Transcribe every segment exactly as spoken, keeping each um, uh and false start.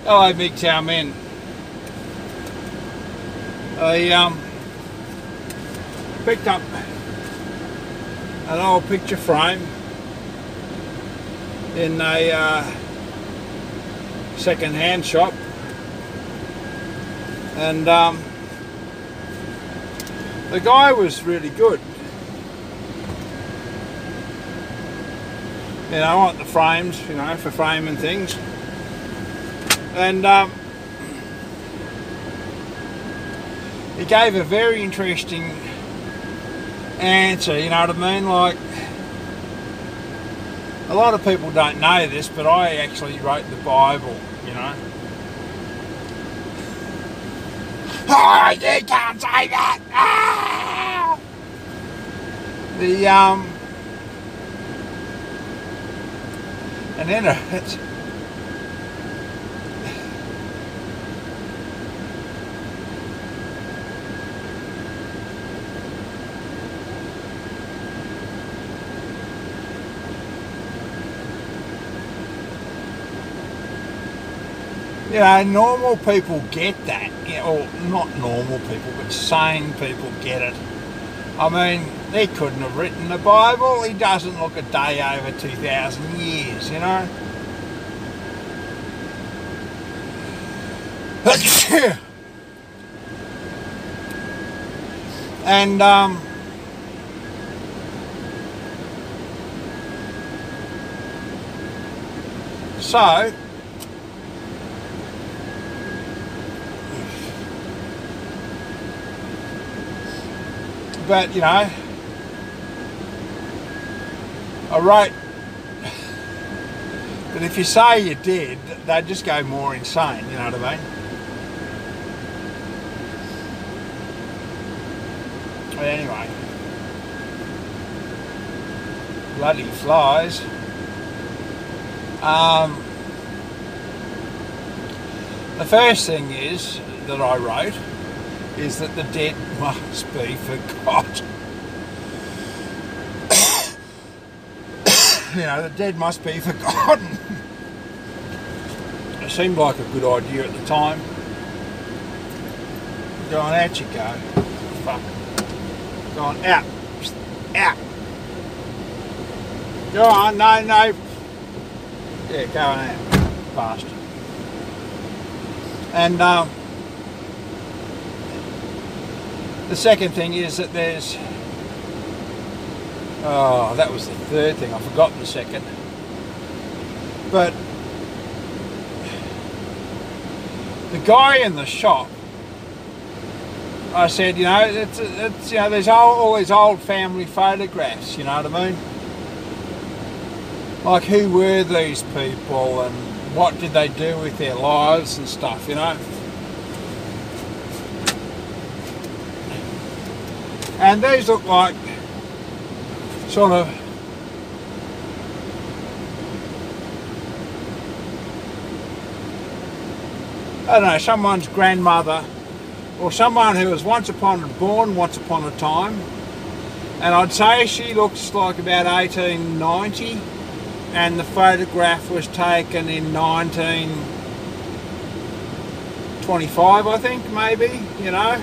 Hello, Big Town Men. I um, picked up an old picture frame in a uh, second-hand shop, and um, the guy was really good. You know, I want the frames, you know, for framing things. And um, he gave a very interesting answer, you know what I mean? Like, a lot of people don't know this, but I actually wrote the Bible, you know. Oh, you can't say that! Ah! The, um, and then it's, you know, normal people get that, you know, or not normal people, but sane people get it. I mean, he couldn't have written the Bible. He doesn't look a day over two thousand years, you know. And, um, so, but, you know, I wrote, but if you say you did, they'd just go more insane, you know what I mean? But anyway, bloody flies. Um, the first thing is, that I wrote, is that the dead must be forgotten. You know, the dead must be forgotten. It seemed like a good idea at the time. Go on, out you go. Fuck. Go on, out. Out. Go on, no, no. Yeah, go on out. Fast. And, um, the second thing is that there's, oh, that was the third thing, I've forgotten the second. But the guy in the shop, I said, you know, it's, it's you know, there's all, all these old family photographs, you know what I mean? Like, who were these people and what did they do with their lives and stuff, you know? And these look like sort of I don't know, someone's grandmother or someone who was once upon born once upon a time, and I'd say she looks like about eighteen ninety, and the photograph was taken in nineteen twenty-five, I think, maybe, you know.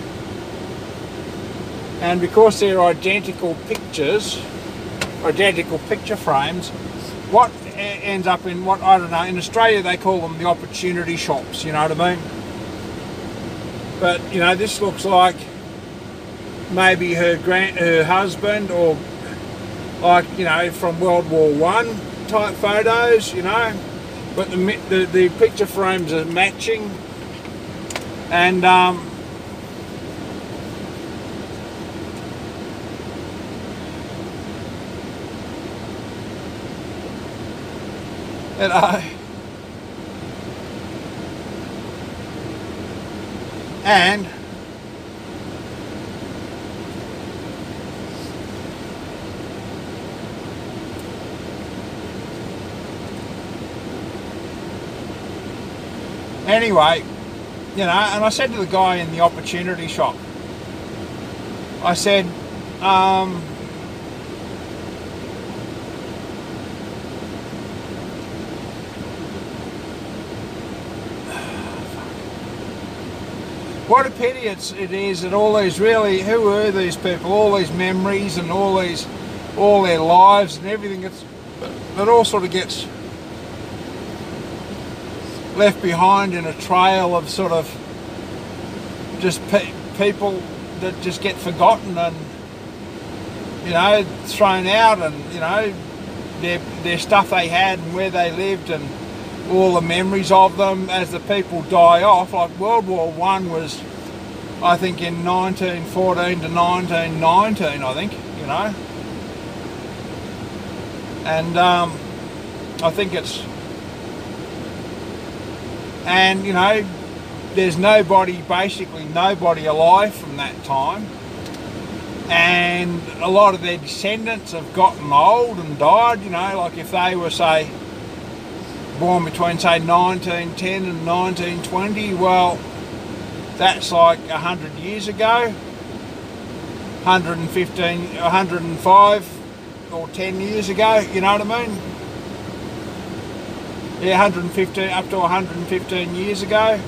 And because they're identical pictures, identical picture frames, what ends up in what, I don't know, in Australia they call them the opportunity shops, you know what I mean? But, you know, this looks like maybe her grand, her husband, or like, you know, from World War One type photos, you know. But the, the, the picture frames are matching, and um, and I and anyway, you know, and I said to the guy in the opportunity shop, I said, um, what a pity it's, it is that all these really, who were these people, all these memories and all these, all their lives and everything, it's, it all sort of gets left behind in a trail of sort of just pe people that just get forgotten and, you know, thrown out, and, you know, their, their stuff they had and where they lived and all the memories of them as the people die off. Like World War One was, I think, in nineteen fourteen to nineteen nineteen, I think, you know. And um, I think it's, and, you know, there's nobody, basically nobody alive from that time. And a lot of their descendants have gotten old and died, you know, like if they were, say, born between, say, nineteen ten and nineteen twenty, well, that's like a hundred years ago, one hundred fifteen, one hundred five or ten years ago, you know what I mean? Yeah, one hundred fifteen, up to one hundred fifteen years ago.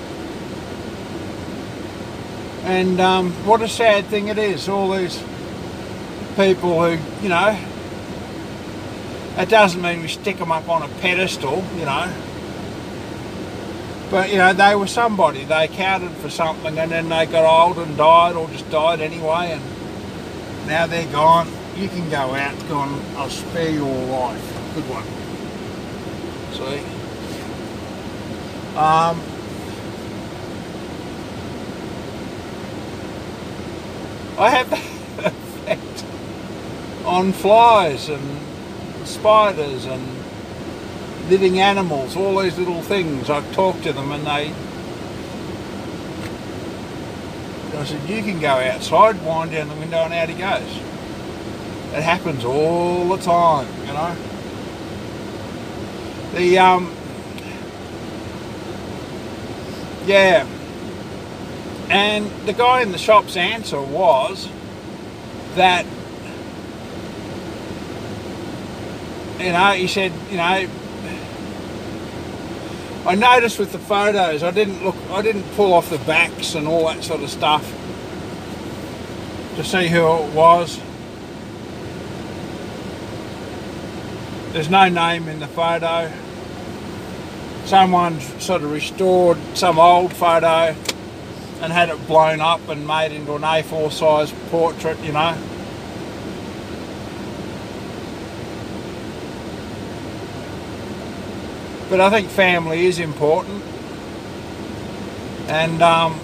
And um, what a sad thing it is, all these people who, you know, it doesn't mean we stick them up on a pedestal, you know, but, you know, they were somebody, they counted for something, and then they got old and died, or just died anyway, and now they're gone. You can go out, go on, I'll spare your life. Good one. See? Um, I have that effect on flies and spiders and living animals, all these little things. I talk to them and they, I said, you can go outside, wind down the window, and out he goes. It happens all the time, you know. The, um, yeah. And the guy in the shop's answer was that, you know, he said, you know, I noticed with the photos, I didn't look, I didn't pull off the backs and all that sort of stuff to see who it was. There's no name in the photo. Someone's sort of restored some old photo and had it blown up and made into an A four size portrait, you know. But I think family is important. And, um,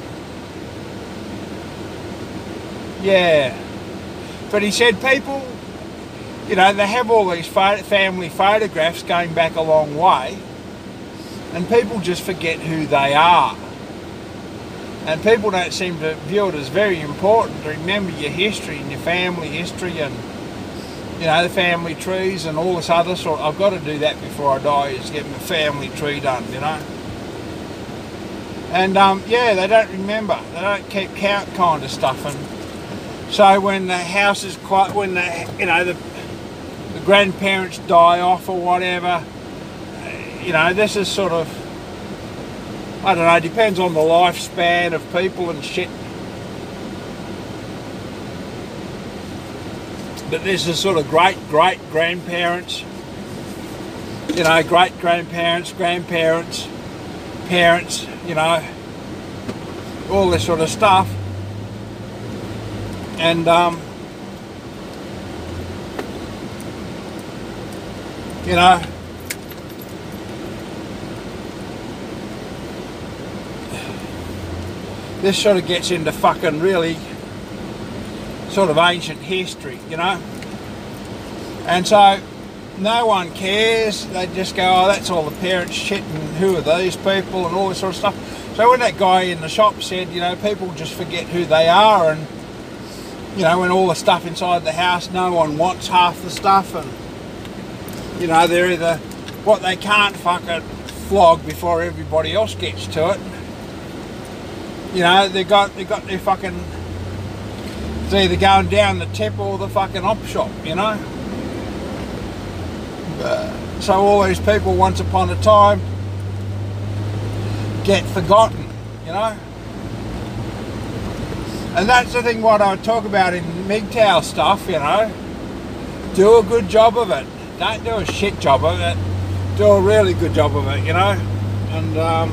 yeah. But he said people, you know, they have all these pho- family photographs going back a long way, and people just forget who they are. And people don't seem to view it as very important to remember your history and your family history and, you know, the family trees and all this other sort. I've got to do that before I die, is get my family tree done, you know. And, um, yeah, they don't remember. They don't keep count kind of stuff. And so when the house is quite, when the, you know, the, the grandparents die off or whatever, you know, this is sort of, I don't know, depends on the lifespan of people and shit. But this is sort of great, great grandparents, you know, great grandparents, grandparents, parents, you know, all this sort of stuff. And, um, you know, this sort of gets into fucking really sort of ancient history, you know. And so no one cares. They just go, oh, that's all the parents shit and who are these people and all this sort of stuff. So when that guy in the shop said, you know, people just forget who they are, and, you know, when all the stuff inside the house, no one wants half the stuff, and, you know, they're either what they can't fucking flog before everybody else gets to it. You know, they got they got their fucking, it's either going down the tip or the fucking op shop, you know. Uh, so all these people once upon a time get forgotten, you know. And that's the thing what I talk about in M G T O W stuff, you know. Do a good job of it. Don't do a shit job of it. Do a really good job of it, you know. And, um,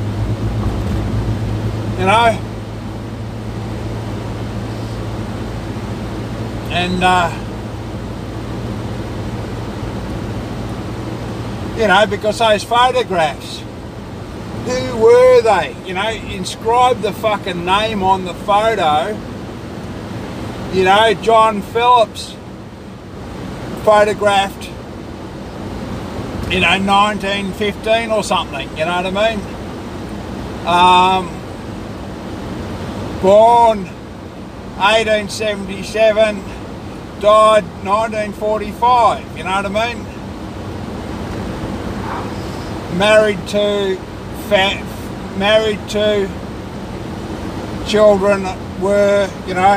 you know, and, uh, you know, because those photographs, who were they? You know, inscribe the fucking name on the photo. You know, John Phillips photographed, you know, nineteen fifteen or something, you know what I mean? Um, born eighteen seventy-seven, died nineteen forty-five, you know what I mean? Married to Fa married to children were, you know,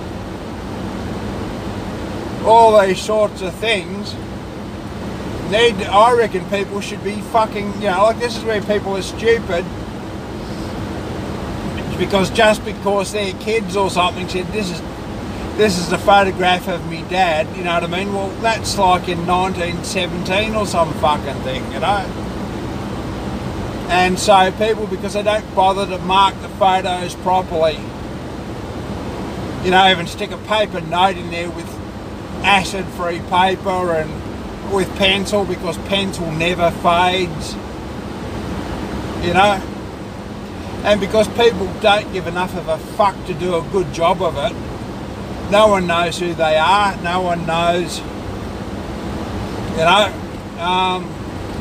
all these sorts of things. Need, I reckon people should be fucking, you know, like this is where people are stupid, because just because they're kids or something said this is this is a photograph of me dad, you know what I mean? Well, that's like in nineteen seventeen or some fucking thing, you know. And so people, because they don't bother to mark the photos properly, you know, even stick a paper note in there with acid-free paper and with pencil, because pencil never fades, you know. And because people don't give enough of a fuck to do a good job of it, no one knows who they are, no one knows, you know. Um,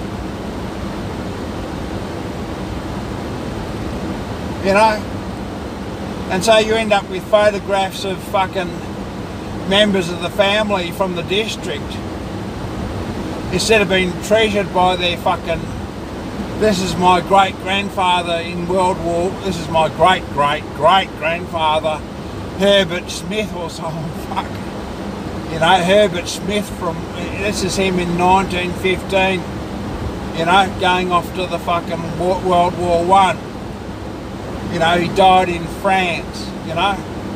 You know, and so you end up with photographs of fucking members of the family from the district, instead of being treasured by their fucking, this is my great grandfather in World War, this is my great great great grandfather Herbert Smith or something, fuck, you know, Herbert Smith from, this is him in nineteen fifteen, you know, going off to the fucking World War One. You know, he died in France, you know.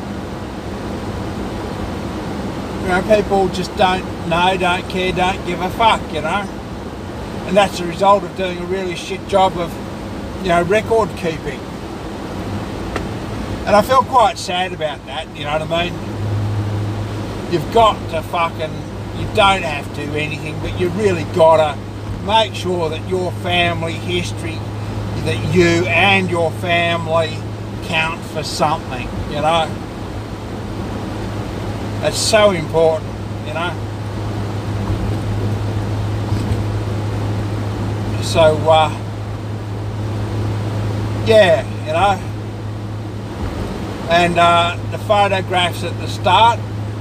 You know, people just don't know, don't care, don't give a fuck, you know. And that's the result of doing a really shit job of, you know, record keeping. And I feel quite sad about that, you know what I mean? You've got to fucking, you don't have to do anything, but you really gotta make sure that your family history, that you and your family count for something, you know. That's so important, you know. So, uh, yeah, you know. And uh, the photographs at the start,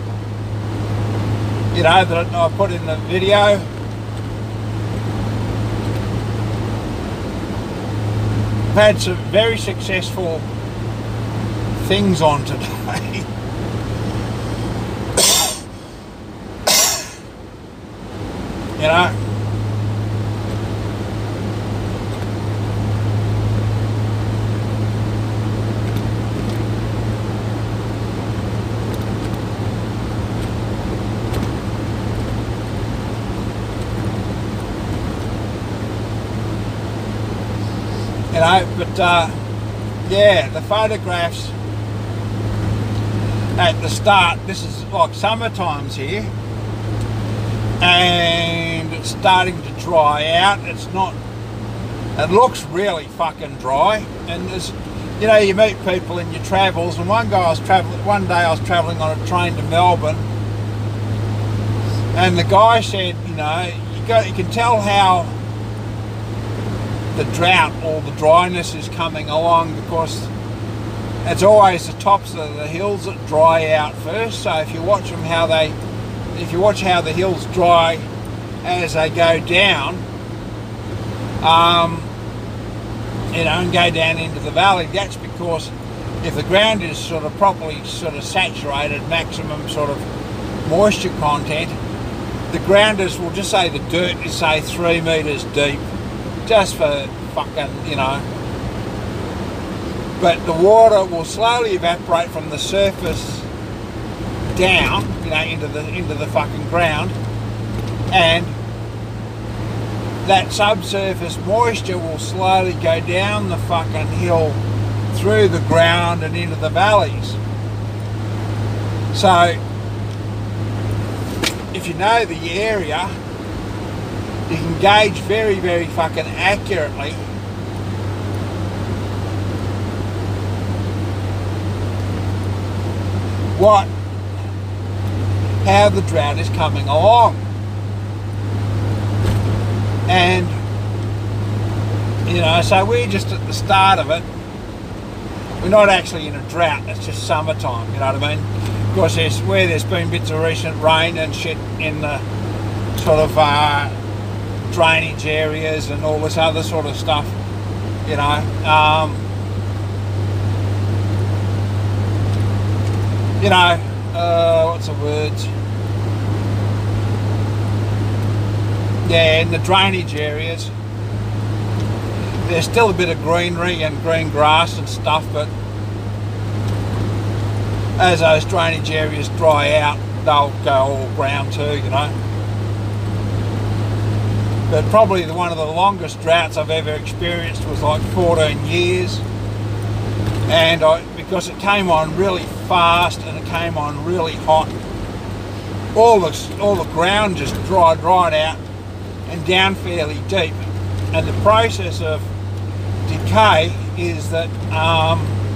you know, that I put in the video, I've had some very successful things on today. You know, you know, but uh, yeah, the photographs at the start, this is like summer times here, and it's starting to dry out. It's not, it looks really fucking dry, and there's, you know, you meet people in your travels, and one guy I was traveling, one day I was traveling on a train to Melbourne, and the guy said, you know, you got, you can tell how the drought or the dryness is coming along, because it's always the tops of the hills that dry out first. So if you watch them how they, if you watch how the hills dry as they go down, um, you know, and go down into the valley, that's because if the ground is sort of properly sort of saturated, maximum sort of moisture content, the ground is, we'll just say the dirt is say three metres deep, just for fucking, you know, but the water will slowly evaporate from the surface down, you know, into the into the fucking ground, and that subsurface moisture will slowly go down the fucking hill through the ground and into the valleys. So if you know the area, you can gauge very, very fucking accurately what how the drought is coming along. And you know, so we're just at the start of it. We're not actually in a drought, it's just summertime, you know what I mean? Of course, there's, where there's been bits of recent rain and shit in the sort of uh, drainage areas and all this other sort of stuff, you know. Um, you know, uh, what's the words? Yeah, in the drainage areas, there's still a bit of greenery and green grass and stuff, but as those drainage areas dry out, they'll go all brown too, you know. But probably the, one of the longest droughts I've ever experienced was like fourteen years, and I, because it came on really fast and it came on really hot, all the all the ground just dried right out and down fairly deep, and the process of decay is that um,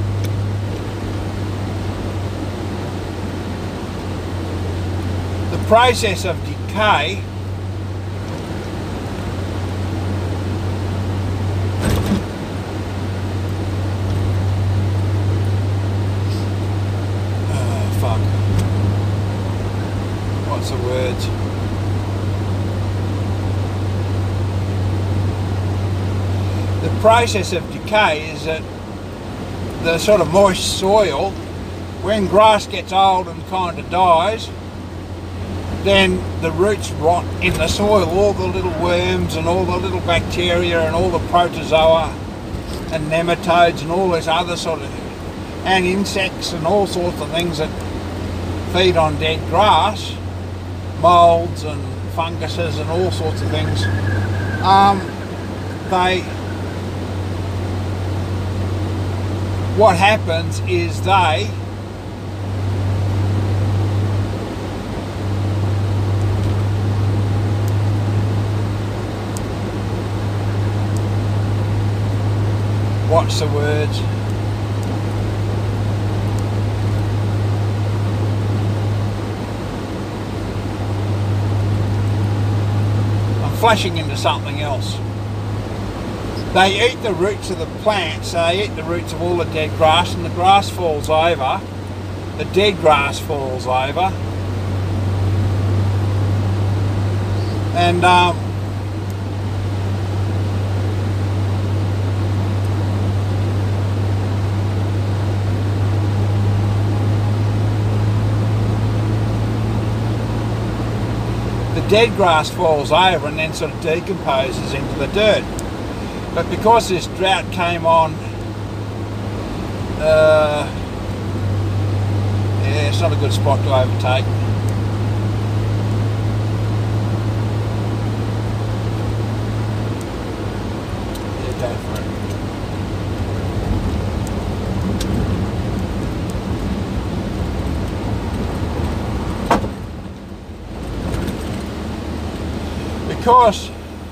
the process of decay oh fuck what's the words The process of decay is that the sort of moist soil, when grass gets old and kind of dies, then the roots rot in the soil, all the little worms and all the little bacteria and all the protozoa and nematodes and all this other sort of, and insects and all sorts of things that feed on dead grass, moulds and funguses and all sorts of things, um, they what happens is they what's the words I'm flashing into something else. They eat the roots of the plants, so they eat the roots of all the dead grass, and the grass falls over, the dead grass falls over, and um, the dead grass falls over and then sort of decomposes into the dirt. But because this drought came on, uh, yeah, it's not a good spot to overtake. Yeah, go for it. Because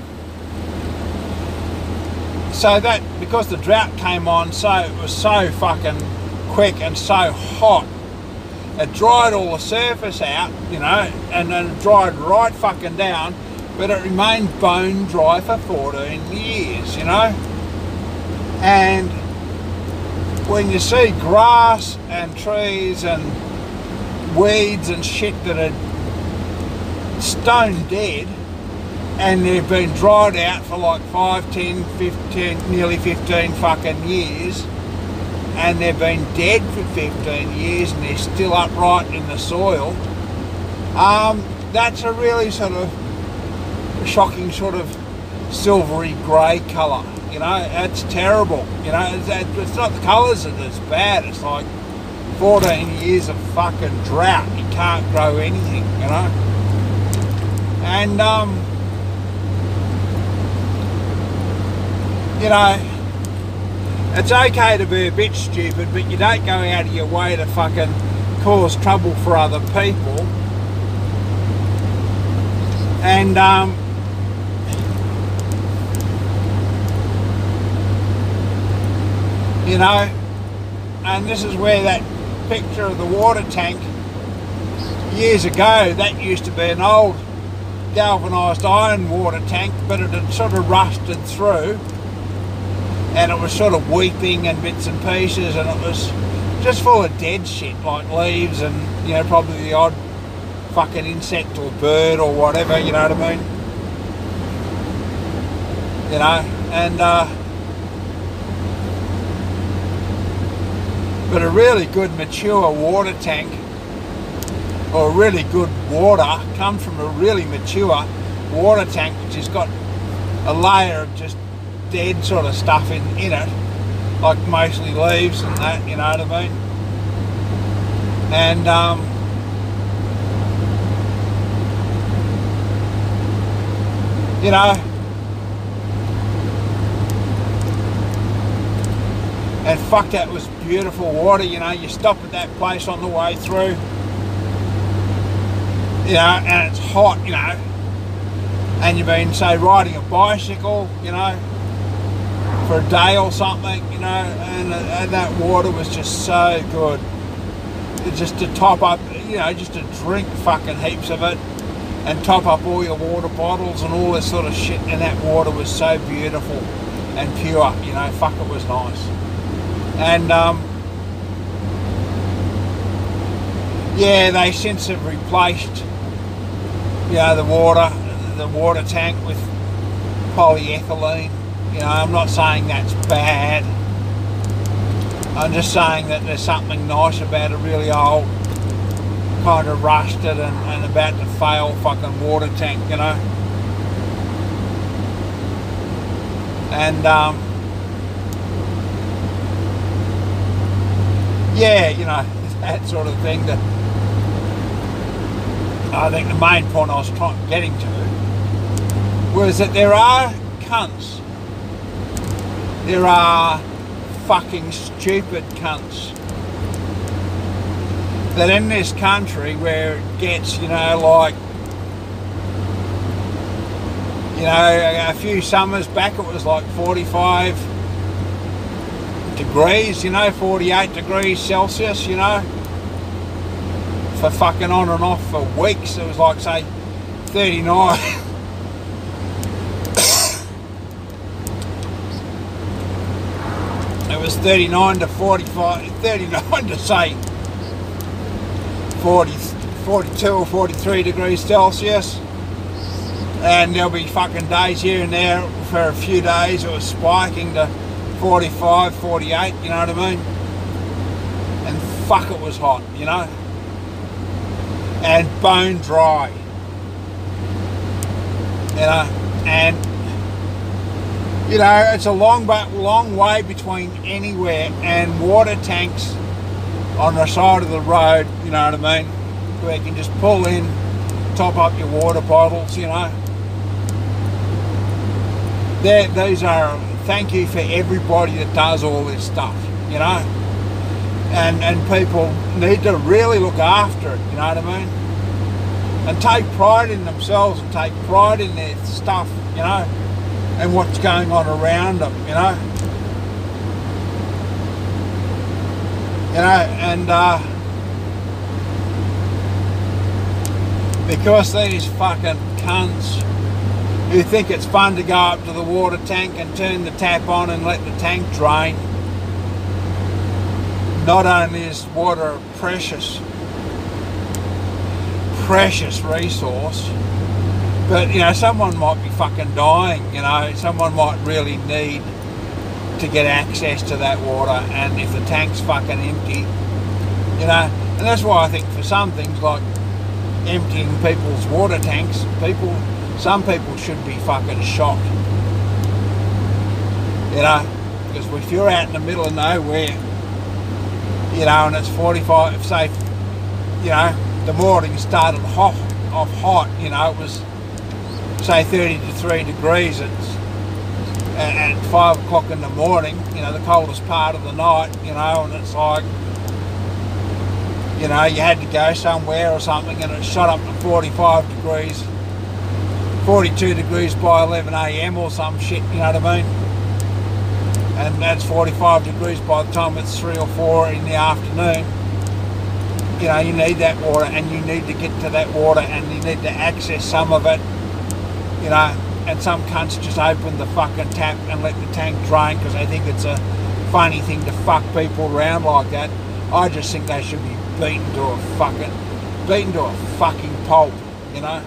So that, because the drought came on, so it was so fucking quick and so hot, it dried all the surface out, you know, and then it dried right fucking down, but it remained bone dry for fourteen years, you know. And when you see grass and trees and weeds and shit that are stone dead, and they've been dried out for like five, ten, fifteen, nearly fifteen fucking years, and they've been dead for fifteen years and they're still upright in the soil, um, that's a really sort of shocking sort of silvery grey colour, You know, it's terrible. You know, it's, it's not the colours that's bad. It's like fourteen years of fucking drought. You can't grow anything, you know. And, um, you know, it's okay to be a bit stupid, but you don't go out of your way to fucking cause trouble for other people. And, um, you know, and this is where that picture of the water tank, years ago, that used to be an old galvanised iron water tank, but it had sort of rusted through, and it was sort of weeping and bits and pieces, and it was just full of dead shit, like leaves and, you know, probably the odd fucking insect or bird or whatever, you know what I mean? You know, and uh but a really good mature water tank, or really good water, comes from a really mature water tank which has got a layer of just dead sort of stuff in, in it, like mostly leaves and that, you know what I mean? And um, you know, and fuck, that was beautiful water. You know, you stop at that place on the way through, you know, and it's hot, you know, and you've been, say, riding a bicycle, you know, for a day or something, you know, and, and that water was just so good. It just to top up, you know, just to drink fucking heaps of it and top up all your water bottles and all this sort of shit, and that water was so beautiful and pure, you know, fuck, it was nice. And um, yeah, they since have replaced, you know, the water, the water tank with polyethylene. You know, I'm not saying that's bad. I'm just saying that there's something nice about a really old, kind of rusted and, and about to fail fucking water tank, you know. And um, yeah, you know, that sort of thing. That I think the main point I was trying getting to was that there are cunts. There are fucking stupid cunts that in this country, where it gets, you know, like, you know, a few summers back it was like forty-five degrees, you know, forty-eight degrees Celsius, you know, for fucking on and off for weeks. It was like, say, thirty-nine. It was thirty-nine to forty-five, thirty-nine to say forty, forty-two or forty-three degrees Celsius. And there'll be fucking days here and there for a few days it was spiking to forty-five, forty-eight, you know what I mean? And fuck, it was hot, you know? And bone dry. You know, and you know, it's a long but long way between anywhere and water tanks on the side of the road, you know what I mean? Where you can just pull in, top up your water bottles, you know. They're, these are, thank you for everybody that does all this stuff, you know. And, and people need to really look after it, you know what I mean? And take pride in themselves and take pride in their stuff, you know, and what's going on around them, you know. You know, and uh, because these fucking cunts who think it's fun to go up to the water tank and turn the tap on and let the tank drain, not only is water a precious, precious resource, but, you know, someone might be fucking dying, you know, someone might really need to get access to that water, and if the tank's fucking empty, you know, and that's why I think for some things like emptying people's water tanks, people, some people should be fucking shot. You know, because if you're out in the middle of nowhere, you know, and it's forty-five, say, you know, the morning started hot, off hot, you know, it was, say, thirty to three degrees at, at five o'clock in the morning, you know, the coldest part of the night, you know, and it's like, you know, you had to go somewhere or something and it shot up to forty-five degrees, forty-two degrees by eleven A M or some shit, you know what I mean? And that's forty-five degrees by the time it's three or four in the afternoon. You know, you need that water, and you need to get to that water, and you need to access some of it, you know, and some cunts just open the fucking tap and let the tank drain because they think it's a funny thing to fuck people around like that. I just think they should be beaten to a fucking, beaten to a fucking pulp, you know.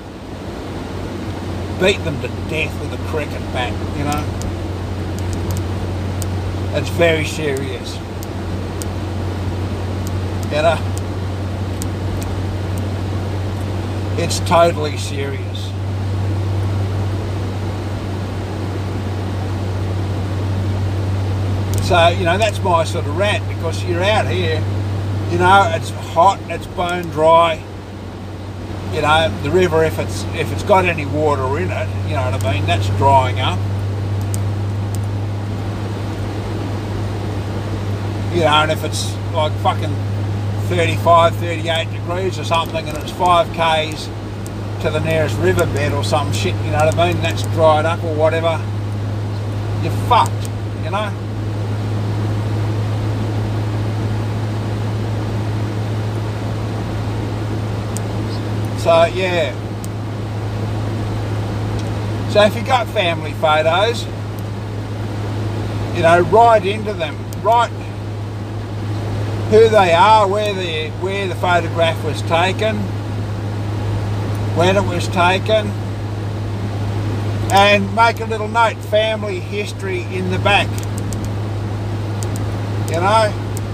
Beat them to death with a cricket bat, you know. It's very serious, you know. It's totally serious. So, you know, that's my sort of rant, because you're out here, you know, it's hot, it's bone dry, you know, the river, if it's if it's got any water in it, you know what I mean, that's drying up. You know, and if it's like fucking thirty-five, thirty-eight degrees or something and it's five Ks to the nearest riverbed or some shit, you know what I mean, that's dried up or whatever, you're fucked, you know. So, yeah. So if you got family photos, you know, write into them, write who they are, where the where the photograph was taken, when it was taken, and make a little note, family history in the back, you know,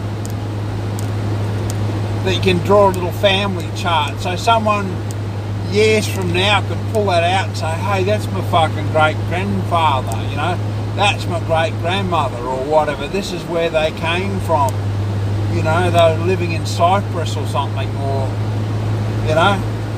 that you can draw a little family chart, so someone years from now can pull that out and say, hey, that's my fucking great grandfather, you know, that's my great grandmother or whatever, this is where they came from. You know, they were living in Cyprus or something, or, you know,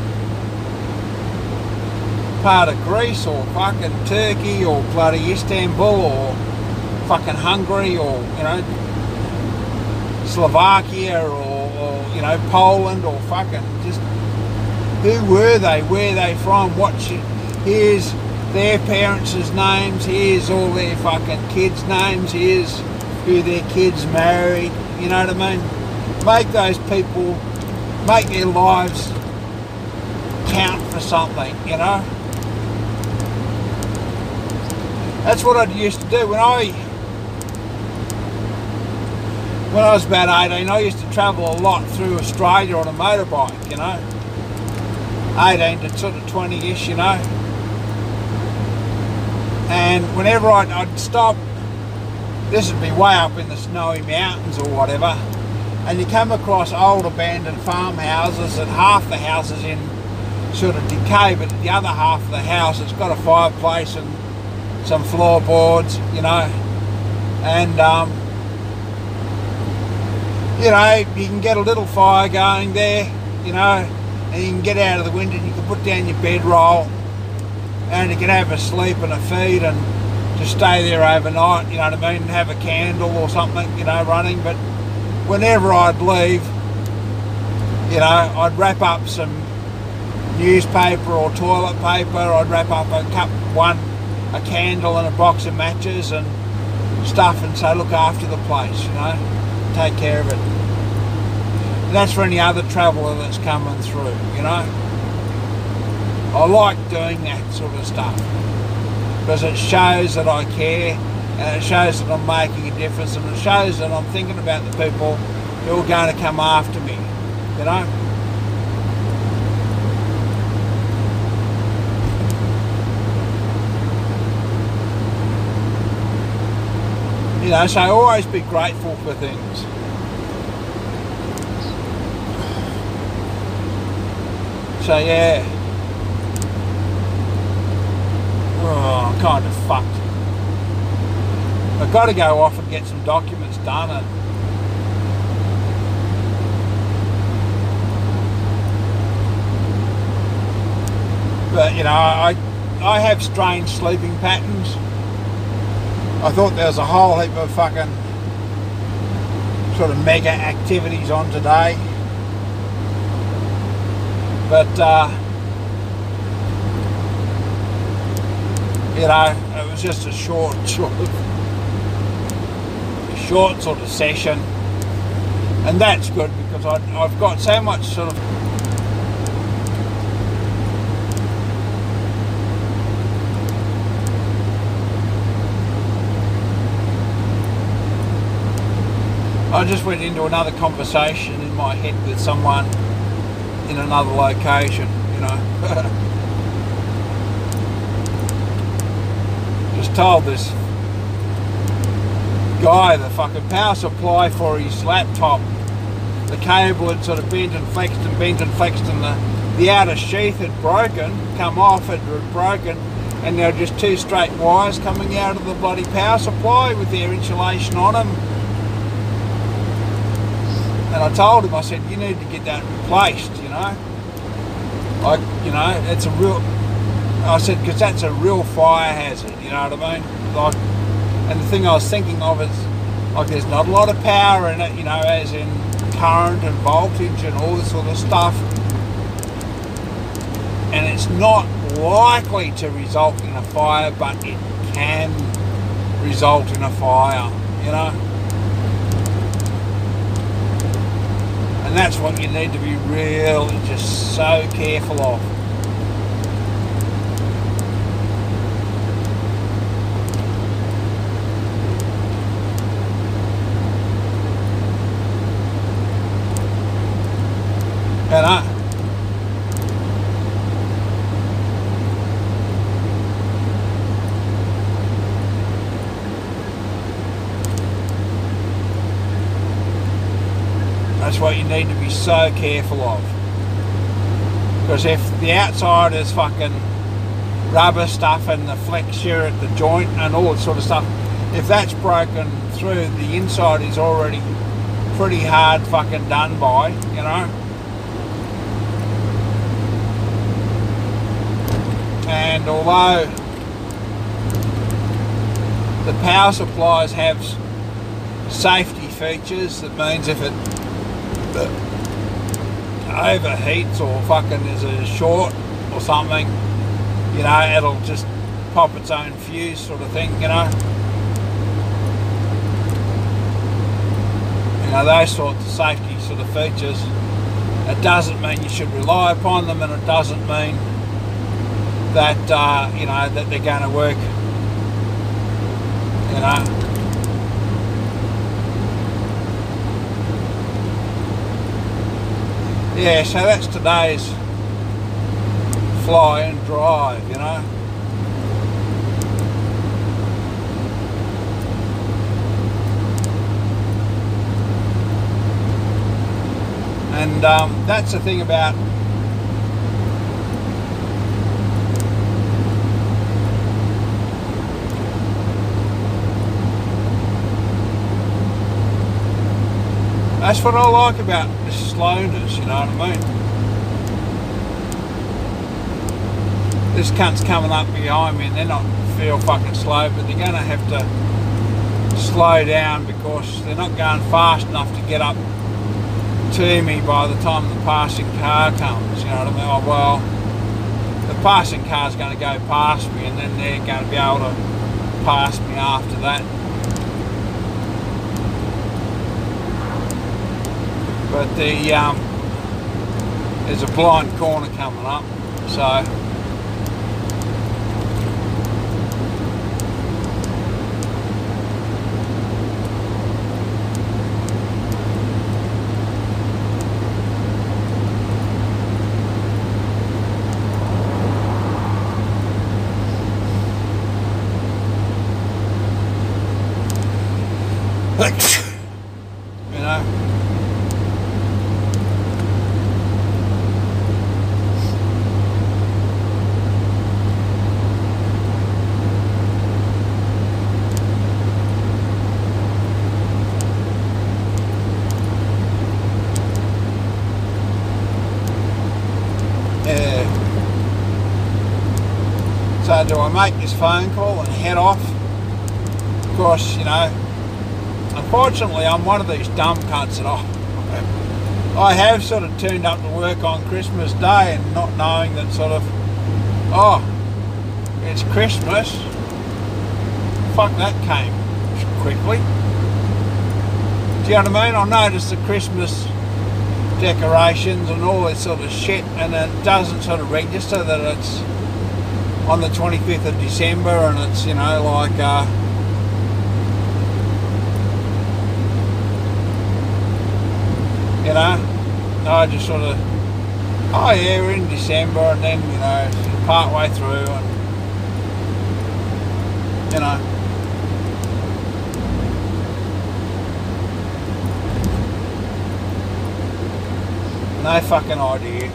part of Greece or fucking Turkey or bloody Istanbul or fucking Hungary or, you know, Slovakia or, or you know, Poland or fucking just, who were they, where they from, what shit, here's their parents' names, here's all their fucking kids' names, here's who their kids married. You know what I mean? Make those people, make their lives count for something, you know? That's what I used to do when I, when I was about eighteen, I used to travel a lot through Australia on a motorbike, you know? eighteen to sort of twenty-ish, you know? And whenever I'd, I'd stop, this would be way up in the snowy mountains or whatever, and you come across old abandoned farmhouses and half the house is in sort of decay, but the other half of the house, it's got a fireplace and some floorboards, you know, and um, you know, you can get a little fire going there, you know, and you can get out of the window and you can put down your bedroll and you can have a sleep and a feed and just stay there overnight, you know what I mean, and have a candle or something, you know, running. But whenever I'd leave, you know, I'd wrap up some newspaper or toilet paper, I'd wrap up a cup, one, a candle and a box of matches and stuff and say, look after the place, you know, take care of it. And that's for any other traveller that's coming through, you know. I like doing that sort of stuff, because it shows that I care, and it shows that I'm making a difference, and it shows that I'm thinking about the people who are going to come after me, you know. You know, so always be grateful for things. So yeah. Oh, I'm kind of fucked. I've got to go off and get some documents done. And but you know, I I have strange sleeping patterns. I thought there was a whole heap of fucking sort of mega activities on today, but uh, you know, it was just a short sort of short sort of session, and that's good because I, I've got so much sort of I just went into another conversation in my head with someone in another location, you know. Just told this guy the fucking power supply for his laptop, the cable had sort of bent and flexed and bent and flexed, and the, the outer sheath had broken, come off, it had broken, and there were just two straight wires coming out of the bloody power supply with their insulation on them. And I told him, I said, you need to get that replaced, you know. Like, you know, it's a real, I said, because that's a real fire hazard, you know what I mean? Like, and the thing I was thinking of is, like, there's not a lot of power in it, you know, as in current and voltage and all this sort of stuff. And it's not likely to result in a fire, but it can result in a fire, you know. And that's what you need to be really just so careful of. And I, that's what you need to be so careful of. Because if the outside is fucking rubber stuff and the flexure at the joint and all that sort of stuff, if that's broken through, the inside is already pretty hard fucking done by, you know. And although the power supplies have safety features, that means if it overheats or fucking is a short or something, you know, it'll just pop its own fuse sort of thing, you know. You know, those sorts of safety sort of features. It doesn't mean you should rely upon them, and it doesn't mean that, uh, you know, that they're going to work, you know. Yeah, so that's today's fly and drive, you know. And um, that's the thing about that's what I like about the slowness, you know what I mean? This cunt's coming up behind me and they're not feel fucking slow, but they're going to have to slow down because they're not going fast enough to get up to me by the time the passing car comes, you know what I mean? Oh, well, the passing car's going to go past me and then they're going to be able to pass me after that. But the um, there's a blind corner coming up, so you know. So do I make this phone call and head off? Of course, you know, unfortunately I'm one of these dumb cunts that I, I have sort of turned up to work on Christmas Day and not knowing that sort of, oh, it's Christmas. Fuck, that came quickly. Do you know what I mean? I noticed the Christmas decorations and all this sort of shit, and it doesn't sort of register that it's on the twenty-fifth of December, and it's, you know, like uh, you know, I just sort of, oh yeah, we're in December, and then, you know, part way through, and you know, no fucking idea.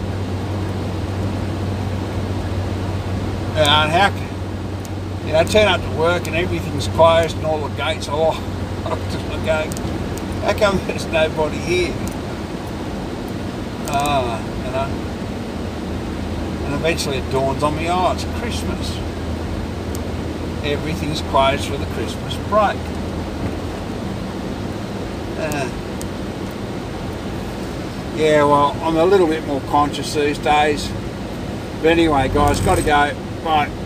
You know, and how can, you know, turn up to work and everything's closed and all the gates are locked. I'm just like going, how come there's nobody here? Ah, you know. And eventually it dawns on me, oh, it's Christmas. Everything's closed for the Christmas break. Uh, yeah, well, I'm a little bit more conscious these days. But anyway, guys, got to go. Bye.